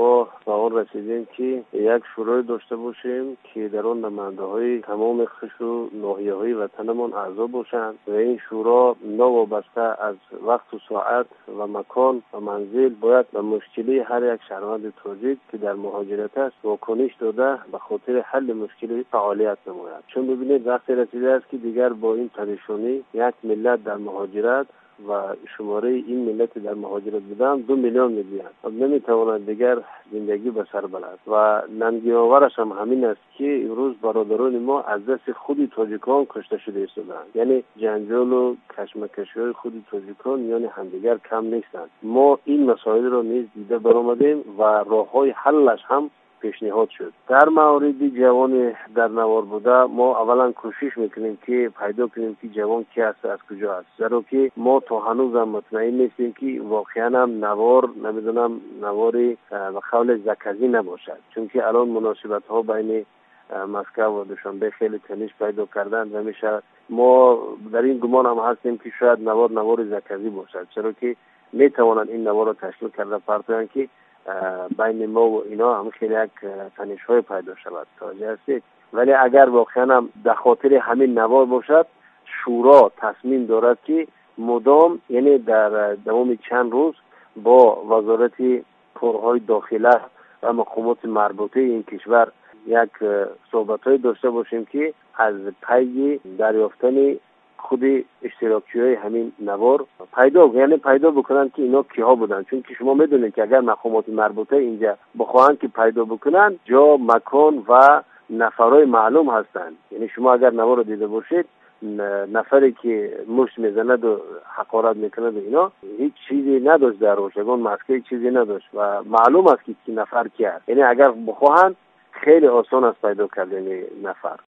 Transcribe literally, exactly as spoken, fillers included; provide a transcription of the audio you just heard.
ما به آن رسیدیم که یک شورای داشته باشیم که در آن نماینده‌های تمام خش و ناحیه‌های وطنمان اعضا باشند و این شورا نوابسته از وقت و ساعت و مکان و منزل باید به مشکلی هر یک شهروند تاجیک که در مهاجرت است واکنش داده به خاطر حل مشکلی فعالیت نماید. چون ببینید وقتی رسیده است که دیگر با این پریشانی یک ملت در مهاجرت و شماره این ملت در مهاجرت بودن دو میلیون میلیون و نمیتواند دیگر زندگی به سر برد و ننگی آورش هم همین است که امروز برادران ما از دست خود تاجیکان کشته شده ایستادند. یعنی جنجال و کشمکشی خود تاجیکان یعنی همدیگر کم نیستند. ما این مسائل را نیز دیده برآمدیم و راههای حلش هم پیشنهاد شد. در موردی جوان در نوار بوده ما اولا کوشش میکنیم که پیدا کنیم که جوان کی است، از کجا است، زیرا که ما تا هنوز هم مطمئن نیستیم که واقعا هم نوار نمیدونم نواری و قول زکزی نباشد، چون که الان مناسبت ها بین مسکو و دوشنبه خیلی تنش پیدا کردن و میشه ما در این گمان هم هستیم که شاید نوار نوار زکزی باشد، چرا که میتوانند این نوار را تشکیل کرده پرتوان که بین ما و اینا هم خیلی یک تنش های پیدا شود. توجه هستید؟ ولی اگر واقعا هم در خاطر همین نوار باشد، شورا تصمیم دارد که مدام یعنی در دوام چند روز با وزارت کارهای داخله و مقامات مربوطه این کشور یک صحبت‌های داشته باشیم که از پی دریافتن خود اشتراکی های همین نوار پیدا یعنی پیدا بکنن که اینا کیها بودن، چون که شما میدونید که اگر مقامات مربوطه اینجا بخواهند که پیدا بکنن جا مکان و نفرای معلوم هستند. یعنی شما اگر نوار رو دیده باشید نفری که مشت میزند و حقارت میکند و اینا هیچ چیزی نداشت در روشگان مسکه چیزی نداشت و معلوم است که کی نفر کی است. یعنی اگر بخواهند خیلی آسان است پیدا کردن نفر.